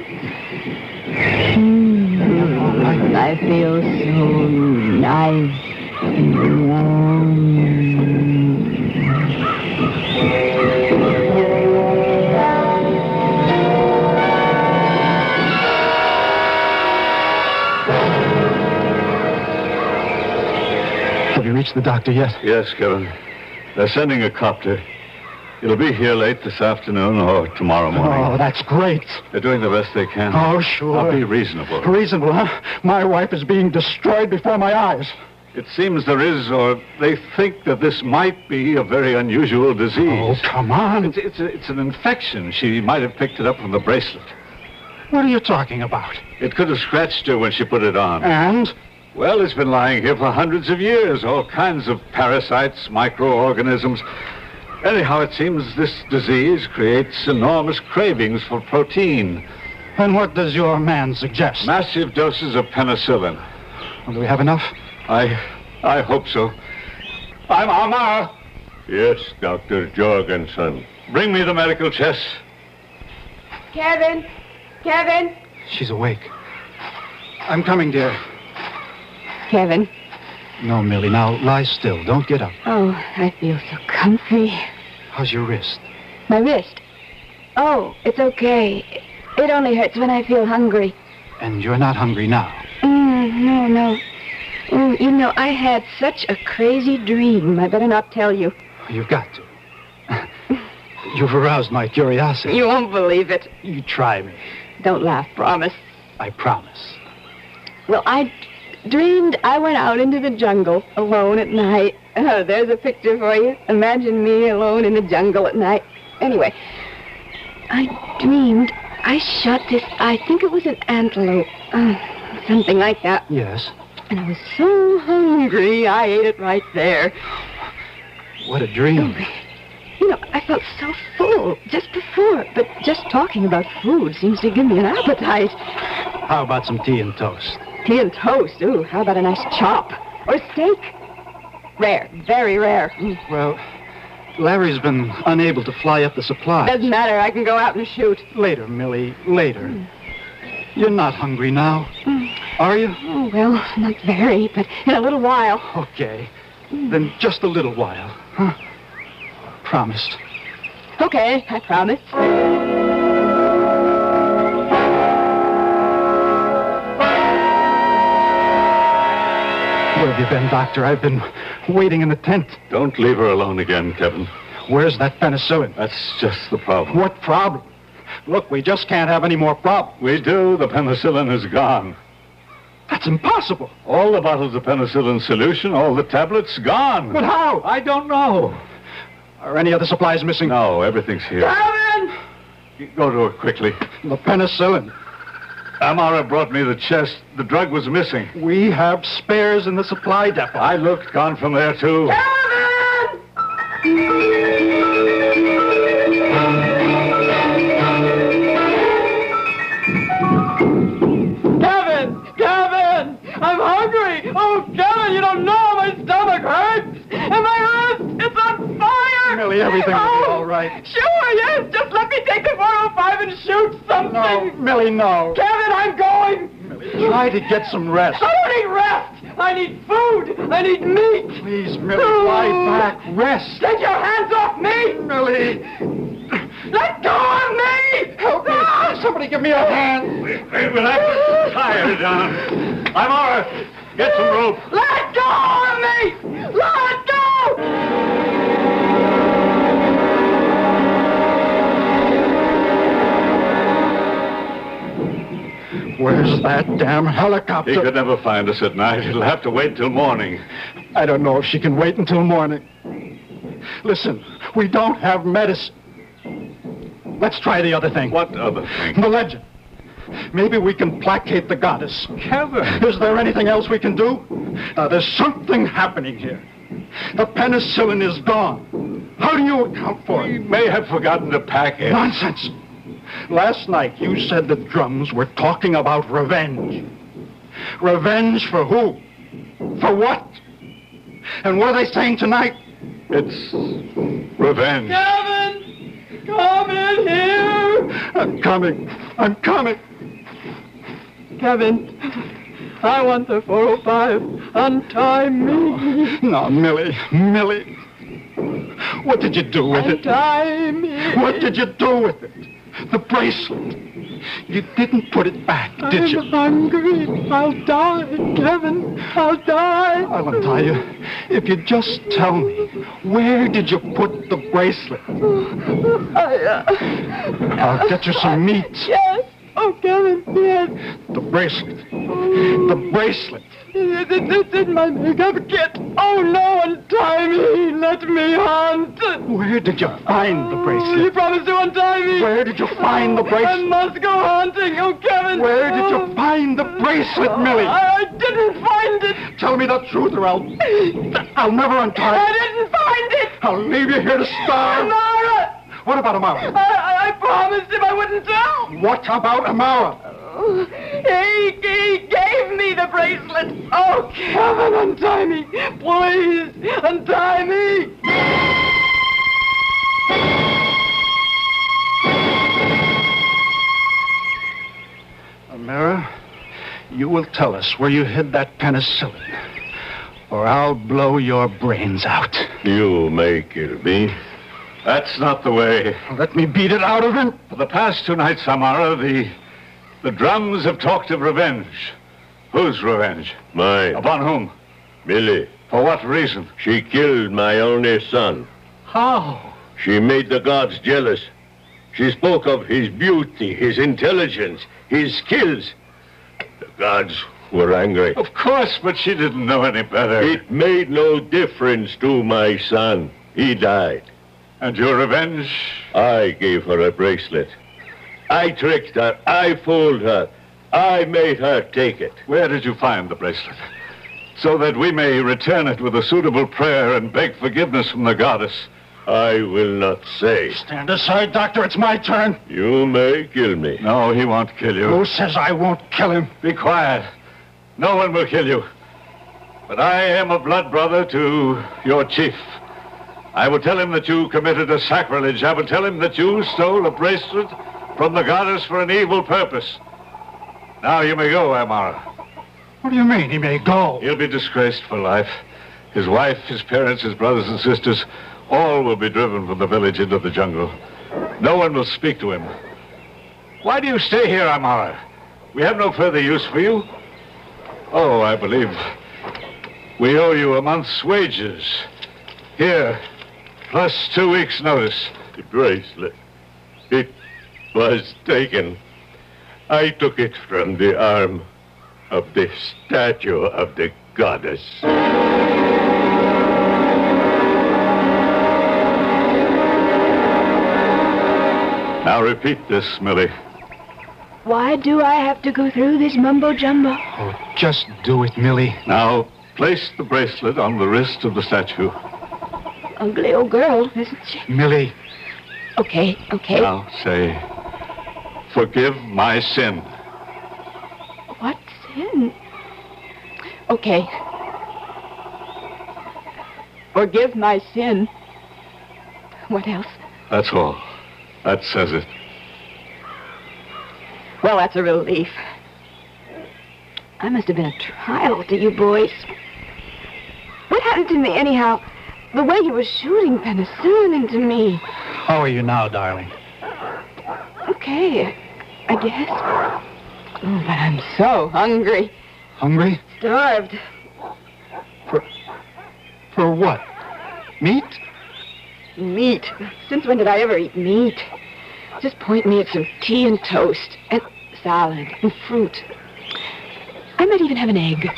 Are you all right? I feel so nice and warm. Have you reached the doctor yet? Yes, Kevin. They're sending a copter. It'll be here late this afternoon or tomorrow morning. Oh, that's great. They're doing the best they can. Oh, sure. Now be reasonable. Reasonable, huh? My wife is being destroyed before my eyes. It seems there is, or they think that this might be a very unusual disease. Oh, come on. It's, it's, a, it's an infection. She might have picked it up from the bracelet. What are you talking about? It could have scratched her when she put it on. And? Well, it's been lying here for hundreds of years. All kinds of parasites, microorganisms. Anyhow, it seems this disease creates enormous cravings for protein. And what does your man suggest? Massive doses of penicillin. Well, do we have enough? I... I hope so. I'm Amar. Yes, Doctor Jorgensen. Bring me the medical chest. Kevin! Kevin! She's awake. I'm coming, dear. Kevin. No, Millie, now lie still. Don't get up. Oh, I feel so comfy. How's your wrist? My wrist? Oh, it's okay. It only hurts when I feel hungry. And you're not hungry now? Mm, no, no. Mm, you know, I had such a crazy dream. I better not tell you. You've got to. You've aroused my curiosity. You won't believe it. You try me. Don't laugh, promise. I promise. Well, I dreamed I went out into the jungle alone at night. Oh, there's a picture for you. Imagine me alone in the jungle at night. Anyway, I dreamed I shot this, I think it was an antelope. Uh, something like that. Yes. And I was so hungry, I ate it right there. What a dream. Oh, you know, I felt so full just before, but just talking about food seems to give me an appetite. How about some tea and toast? Tea and toast? Ooh, how about a nice chop? Or a steak? Rare, very rare. Mm. Well, Larry's been unable to fly up the supplies. Doesn't matter, I can go out and shoot. Later, Millie, later. Mm. You're not hungry now, mm. are you? Oh, well, not very, but in a little while. Okay, mm. then just a little while, huh? Promised. Okay, I promise. Where have you been, Doctor? I've been waiting in the tent. Don't leave her alone again, Kevin. Where's that penicillin? That's just the problem. What problem? Look, we just can't have any more problems. We do. The penicillin is gone. That's impossible. All the bottles of penicillin solution, all the tablets, gone. But how? I don't know. Are any other supplies missing? No, everything's here. Kevin! Go to her quickly. The penicillin. Amara brought me the chest. The drug was missing. We have spares in the supply depot. I looked, gone from there, too. Kevin! Kevin! Kevin! I'm hungry! Oh, Kevin, you don't know my stomach hurts! And my wrist, it's on fire! Millie, everything will oh, be all right. Sure, yes! Just let me take the four oh five and shoot something! No, Millie, no. Kevin, I'm going! Millie, try to get some rest. I don't need rest! I need food! I need meat! Please, Millie, lie back. Rest. Take your hands off me! Millie! Let go of me! Help me! Ah! Somebody give me a hand! We'll have to tie her down. Amara, get some rope. Let go of me! Let go! Where's that damn helicopter? He could never find us at night. He'll have to wait till morning. I don't know if she can wait until morning. Listen, we don't have medicine. Let's try the other thing. What other thing? The legend. Maybe we can placate the goddess. Kevin! Is there anything else we can do? Now, there's something happening here. The penicillin is gone. How do you account for it? We may have forgotten to pack it. Nonsense. Last night, you said the drums were talking about revenge. Revenge for who? For what? And what are they saying tonight? It's revenge. Kevin! Come in here! I'm coming. I'm coming. Kevin, I want the four oh five. Untie me. No, Millie. Millie. What did you do with it? Untie me. What did you do with it? The bracelet. You didn't put it back, did I'm you? I'm hungry. I'll die, Kevin. I'll die. I'll untie you. If you just tell me, where did you put the bracelet? I, uh... I'll get you some meat. Yes. Oh, Kevin, yes. The bracelet. The bracelet. It's, it's in my makeup kit. Oh, no, untie me. Let me hunt. Where did you find the bracelet? You promised to untie me. Where did you find the bracelet? I must go hunting. Oh, Kevin. Where did you find the bracelet, Millie? I, I didn't find it. Tell me the truth or I'll... I'll never untie it. I didn't find it. I'll leave you here to starve. Amara. What about Amara? I, I promised him I wouldn't tell. What about Amara? Oh, he, he gave me the bracelet. Oh, Kevin, untie me. Please, untie me. Amara, you will tell us where you hid that penicillin, or I'll blow your brains out. You may kill me. That's not the way. Let me beat it out of him. For the past two nights, Amara, the... the drums have talked of revenge. Whose revenge? Mine. Upon whom? Millie. For what reason? She killed my only son. How? She made the gods jealous. She spoke of his beauty, his intelligence, his skills. The gods were angry. Of course, but she didn't know any better. It made no difference to my son. He died. And your revenge? I gave her a bracelet. I tricked her. I fooled her. I made her take it. Where did you find the bracelet? So that we may return it with a suitable prayer and beg forgiveness from the goddess. I will not say. Stand aside, Doctor. It's my turn. You may kill me. No, he won't kill you. Who says I won't kill him? Be quiet. No one will kill you. But I am a blood brother to your chief. I will tell him that you committed a sacrilege. I will tell him that you stole a bracelet from the goddess for an evil purpose. Now you may go, Amara. What do you mean, he may go? He'll be disgraced for life. His wife, his parents, his brothers and sisters, all will be driven from the village into the jungle. No one will speak to him. Why do you stay here, Amara? We have no further use for you. Oh, I believe we owe you a month's wages. Here, plus two weeks' notice. The bracelet. It was taken. I took it from the arm of the statue of the goddess. Now repeat this, Millie. Why do I have to go through this mumbo-jumbo? Oh, just do it, Millie. Now, place the bracelet on the wrist of the statue. Ugly old girl, isn't she? Millie. Okay, okay. Now say, forgive my sin. What sin? Okay. Forgive my sin. What else? That's all. That says it. Well, that's a relief. I must have been a trial to you boys. What happened to me, anyhow? The way you were shooting penicillin into me. How are you now, darling? Okay, I guess. Oh, but I'm so hungry. Hungry? Starved. For... for what? Meat? Meat. Since when did I ever eat meat? Just point me at some tea and toast. And salad and fruit. I might even have an egg.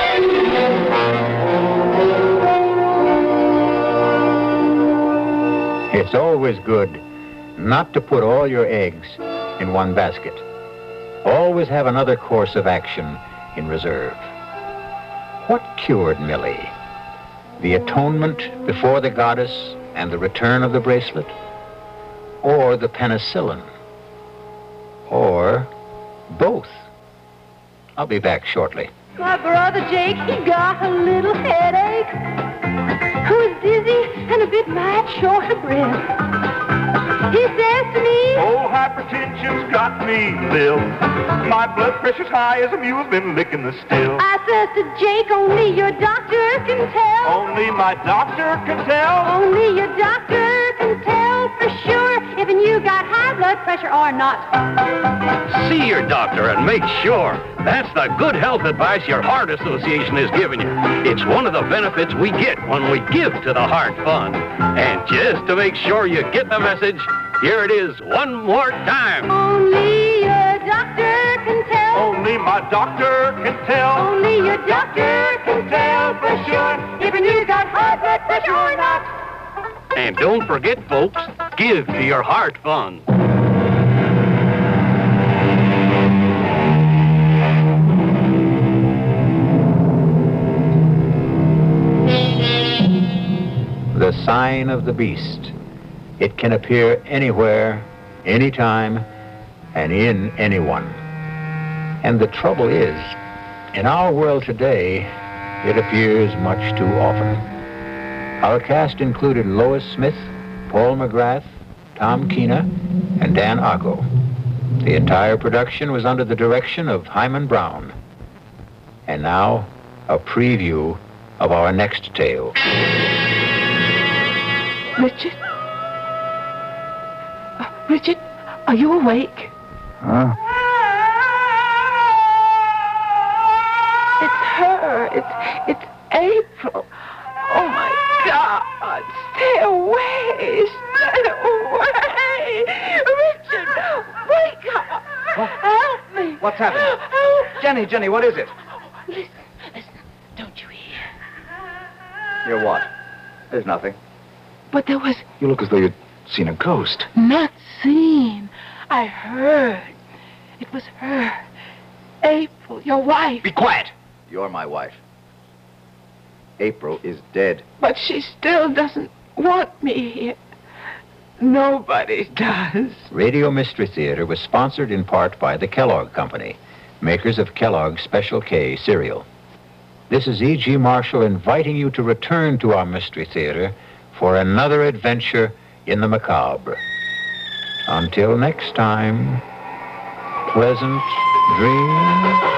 It's always good not to put all your eggs in one basket. Always have another course of action in reserve. What cured Millie? The atonement before the goddess and the return of the bracelet? Or the penicillin? Or both? I'll be back shortly. My brother Jake, he got a little headache. Who's dizzy and a bit mad short of breath. He says to me, oh, hypertension's got me, Bill. My blood pressure's high as a mule's been licking the still. I says to Jake, only your doctor can tell. Only my doctor can tell. Only your doctor can tell for sure if you got high blood pressure or not. See your doctor and make sure. That's the good health advice your Heart Association is giving you. It's one of the benefits we get when we give to the Heart Fund. And just to make sure you get the message, here it is one more time. Only your doctor can tell. Only my doctor can tell. Only your doctor can tell for sure if you got high blood pressure or not. And don't forget, folks, give to your Heart Fund. The sign of the beast. It can appear anywhere, anytime, and in anyone. And the trouble is, in our world today, it appears much too often. Our cast included Lois Smith, Paul McGrath, Tom Keena, and Dan Argo. The entire production was under the direction of Hyman Brown. And now, a preview of our next tale. Richard? Uh, Richard, are you awake? Huh? It's her. It's, it's April. Oh, my God. Stay away. Stay away. Richard, wake up. What? Help me. What's happening? Help. Jenny, Jenny, what is it? Listen, listen. Don't you hear? Hear what? There's nothing. But there was You look as though you'd seen a ghost. not seen. I heard. It was her. April, your wife. Be quiet! You're my wife. April is dead. But she still doesn't want me here. Nobody does. Radio Mystery Theater was sponsored in part by the Kellogg Company, makers of Kellogg's Special K cereal. This is E G. Marshall inviting you to return to our Mystery Theater for another adventure in the macabre. Until next time, pleasant dreams.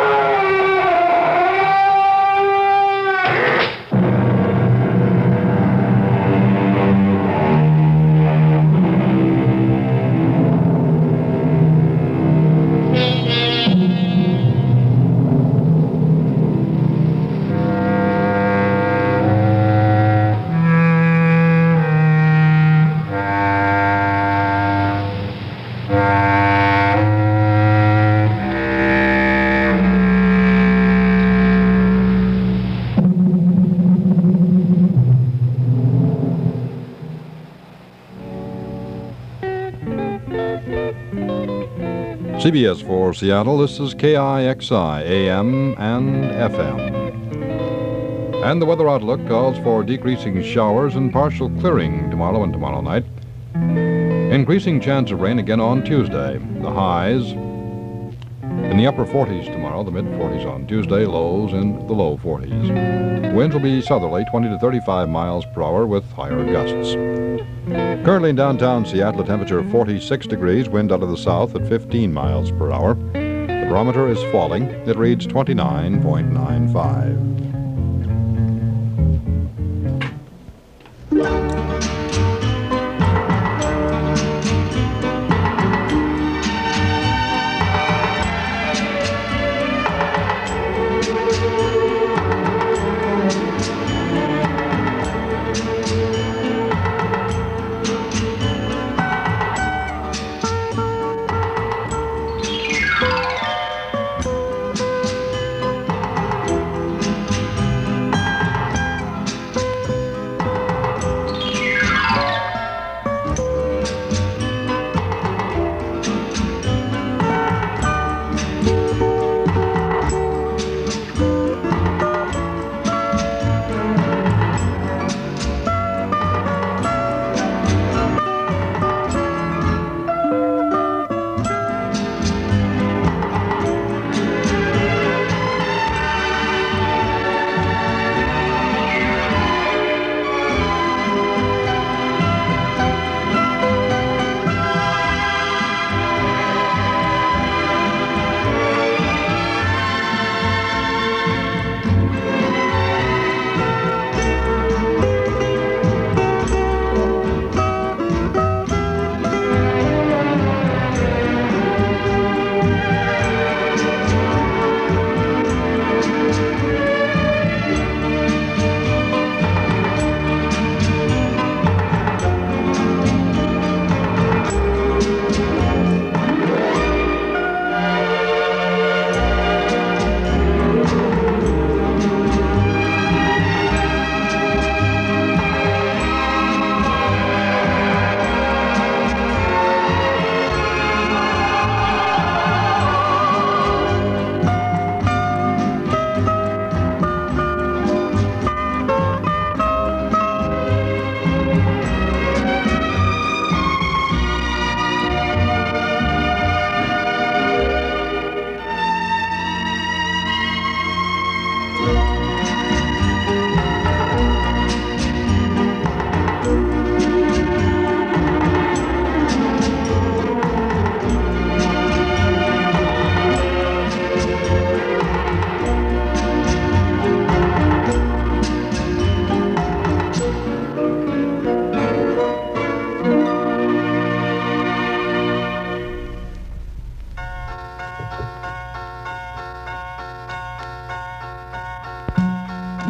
C B S for Seattle, this is K I X I, A M and F M. And the weather outlook calls for decreasing showers and partial clearing tomorrow and tomorrow night. Increasing chance of rain again on Tuesday. The highs in the upper forties tomorrow, the mid-forties on Tuesday, lows in the low forties. Winds will be southerly, twenty to thirty-five miles per hour with higher gusts. Currently in downtown Seattle, a temperature of forty-six degrees, wind out of the south at fifteen miles per hour. The barometer is falling. It reads twenty-nine point nine five.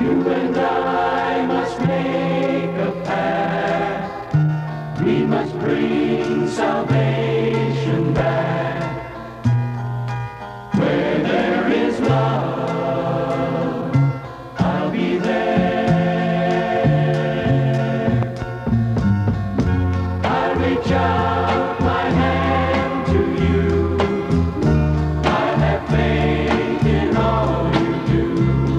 You and I must make a pact. We must bring salvation back. Where there is love, I'll be there. I'll reach out my hand to you. I'll have faith in all you do.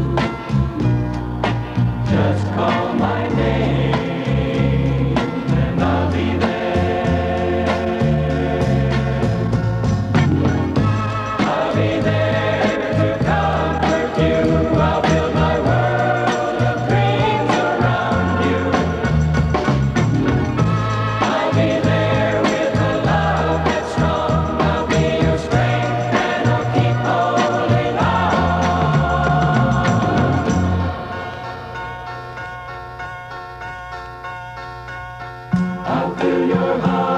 Just call my name and I'll be there. I'll be there to comfort you. I'll build my world of dreams around you. I'll be there with a love that's strong. I'll be your strength and I'll keep holding on. I'll fill your heart